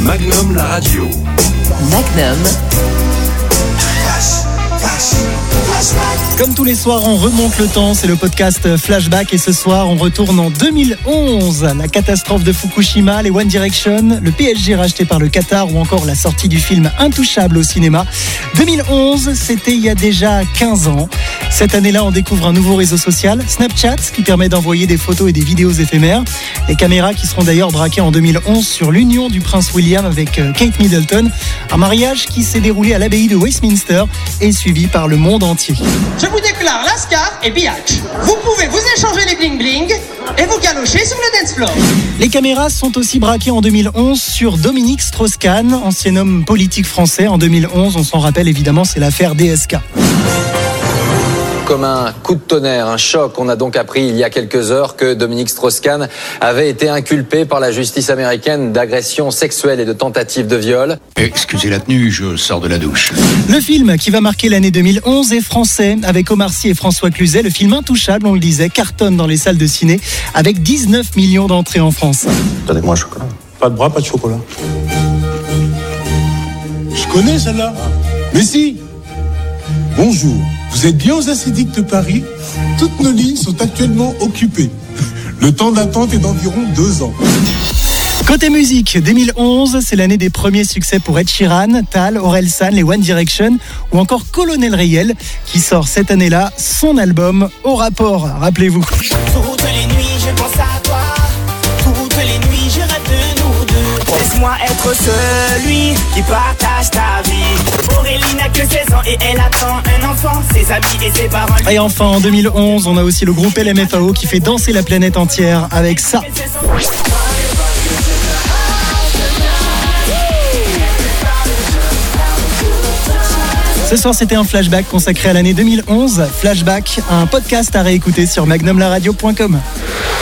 Magnum la radio. Magnum. Comme tous les soirs, on remonte le temps, c'est le podcast Flashback et ce soir, on retourne en 2011. La catastrophe de Fukushima, les One Direction, le PSG racheté par le Qatar ou encore la sortie du film Intouchable au cinéma. 2011, c'était il y a déjà 15 ans. Cette année-là, on découvre un nouveau réseau social, Snapchat, qui permet d'envoyer des photos et des vidéos éphémères. Les caméras qui seront d'ailleurs braquées en 2011 sur l'union du prince William avec Kate Middleton. Un mariage qui s'est déroulé à l'abbaye de Westminster et suivi par le monde entier. Je vous déclare Lascar et Biatch. Vous pouvez vous échanger les bling-bling et vous galocher sur le dance floor. Les caméras sont aussi braquées en 2011 sur Dominique Strauss-Kahn, ancien homme politique français. En 2011, on s'en rappelle évidemment, c'est l'affaire DSK. Comme un coup de tonnerre, un choc. On a donc appris il y a quelques heures que Dominique Strauss-Kahn avait été inculpé par la justice américaine d'agression sexuelle et de tentative de viol. Excusez la tenue, je sors de la douche. Le film qui va marquer l'année 2011 est français, avec Omar Sy et François Cluzet. Le film Intouchable, on le disait, cartonne dans les salles de ciné avec 19 millions d'entrées en France. Donnez-moi un chocolat. Pas de bras, pas de chocolat. Je connais celle-là. Mais si. Bonjour. Vous êtes bien aux Acédiques de Paris? Toutes nos lignes sont actuellement occupées. Le temps d'attente est d'environ 2 ans. Côté musique, 2011, c'est l'année des premiers succès pour Ed Sheeran, Tal, Orelsan, les One Direction ou encore Colonel Rayel qui sort cette année-là son album Au rapport, rappelez-vous. Toutes les nuits je pense à toi, toutes les nuits je rêve de nous deux. Laisse-moi être celui qui partage ta vie. Aurélie n'a que 16 ans et elle attend un enfant, ses amis et ses parents. Et enfin en 2011, on a aussi le groupe LMFAO qui fait danser la planète entière avec ça. Ce soir, c'était un flashback consacré à l'année 2011. Flashback, un podcast à réécouter sur magnumlaradio.com.